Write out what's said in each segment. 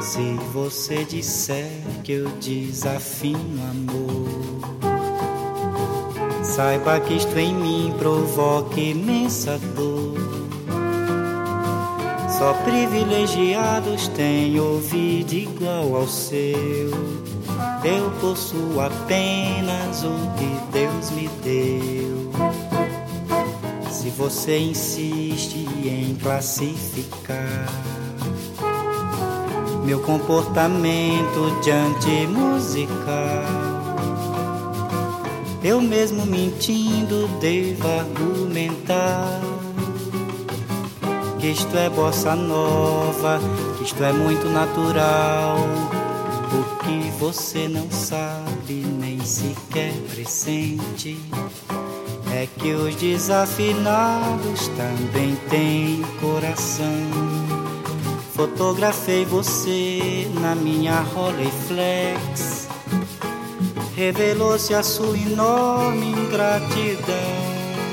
Se você disser que eu desafino amor, saiba que isto em mim provoca imensa dor. Só privilegiados têm ouvido igual ao seu. Eu possuo apenas o que Deus me deu. Se você insiste em classificar meu comportamento diante musical, eu mesmo mentindo devo argumentar que isto é bossa nova, que isto é muito natural. O que você não sabe nem sequer pressente é que os desafinados também têm coração. Fotografei você na minha Rolleiflex, revelou-se a sua enorme ingratidão.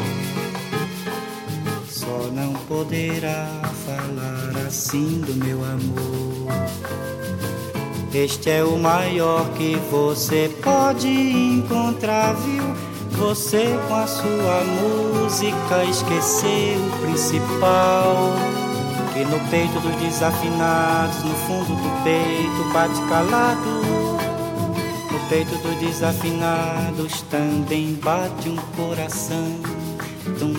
Só não poderá falar assim do meu amor. Este é o maior que você pode encontrar, viu? Você com a sua música esqueceu o principal, que no peito dos desafinados, no fundo do peito bate calado. No peito dos desafinados também bate um coração. Tum,